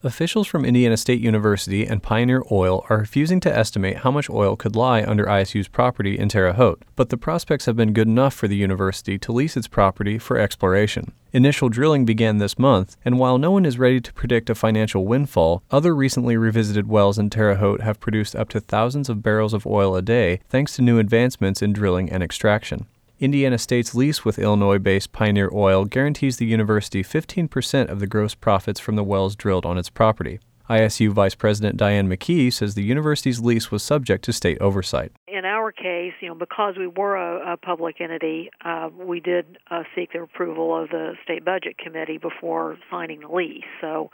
Officials from Indiana State University and Pioneer Oil are refusing to estimate how much oil could lie under ISU's property in Terre Haute, but the prospects have been good enough for the university to lease its property for exploration. Initial drilling began this month, and while no one is ready to predict a financial windfall, other recently revisited wells in Terre Haute have produced up to thousands of barrels of oil a day thanks to new advancements in drilling and extraction. Indiana State's lease with Illinois-based Pioneer Oil guarantees the university 15% of the gross profits from the wells drilled on its property. ISU Vice President Diane McKee says the university's lease was subject to state oversight. In our case, because we were a public entity, we did seek the approval of the State Budget Committee before signing the lease. So,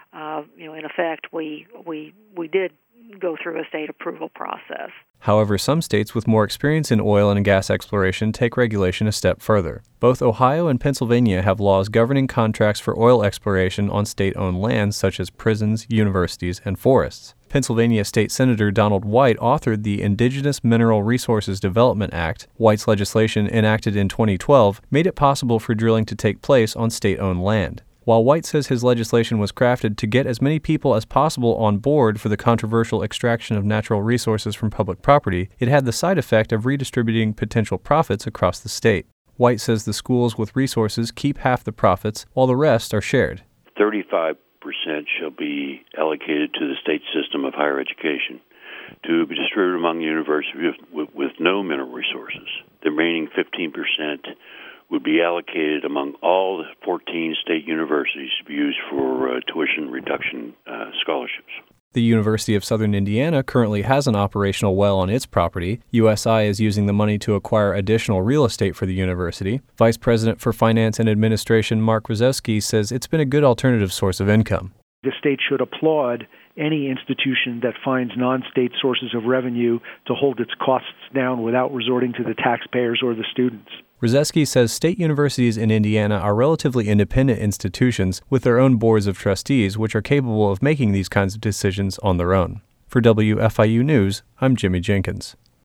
in effect, we did go through a state approval process. However, some states with more experience in oil and gas exploration take regulation a step further. Both Ohio and Pennsylvania have laws governing contracts for oil exploration on state-owned lands such as prisons, universities, and forests. Pennsylvania State Senator Donald White authored the Indigenous Mineral Resources Development Act. White's legislation, enacted in 2012, made it possible for drilling to take place on state-owned land. While White says his legislation was crafted to get as many people as possible on board for the controversial extraction of natural resources from public property, it had the side effect of redistributing potential profits across the state. White says the schools with resources keep half the profits, while the rest are shared. 35% shall be allocated to the state system of higher education to be distributed among universities with no mineral resources. The remaining 15% would be allocated among all the 14 state universities to be used for tuition reduction scholarships. The University of Southern Indiana currently has an operational well on its property. USI is using the money to acquire additional real estate for the university. Vice President for Finance and Administration Mark Rzeski says it's been a good alternative source of income. The state should applaud any institution that finds non-state sources of revenue to hold its costs down without resorting to the taxpayers or the students. Rzeski says state universities in Indiana are relatively independent institutions with their own boards of trustees, which are capable of making these kinds of decisions on their own. For WFIU News, I'm Jimmy Jenkins.